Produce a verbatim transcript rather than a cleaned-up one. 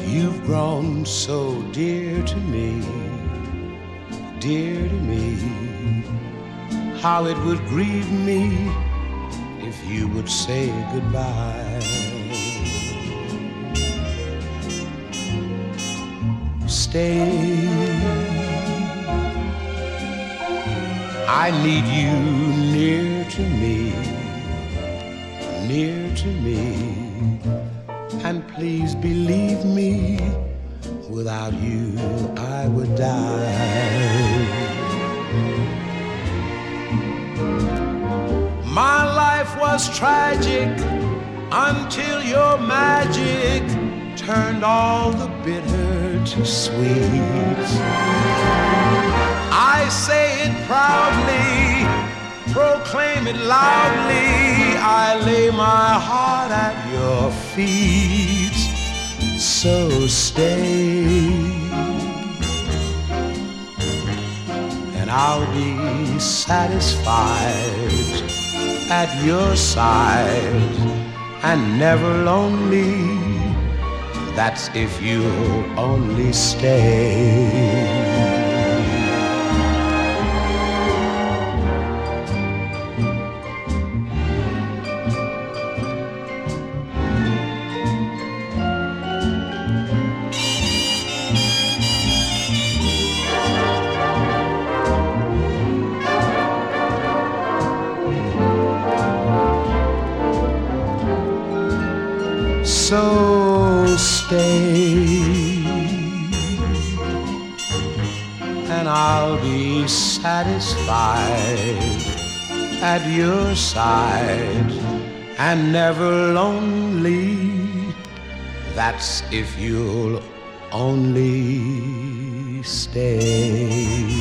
You've grown so dear to me, dear to me. How it would grieve me if you would say goodbye. Stay, I need you near to me, near to me. And please believe me, without you I would die. My life was tragic until your magic turned all the bitter to sweet. I say it proudly, proclaim it loudly, I lay my heart at your feet. So stay, and I'll be satisfied at your side and never lonely. That's if you'll only stay. So stay, and I'll be satisfied at your side and never lonely. That's if you'll only stay.